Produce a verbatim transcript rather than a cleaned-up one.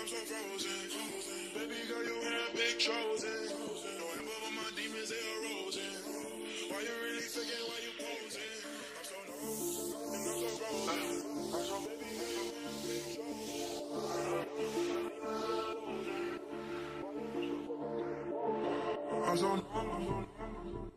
I'm so frozen. Baby girl, you in a big chosen. November when my demons they arosin'. Why you really thinking? Why you posing? I'm so numb and I'm so frozen. I'm so baby girl, you in a big chosen. I'm so numb, I'm so numb.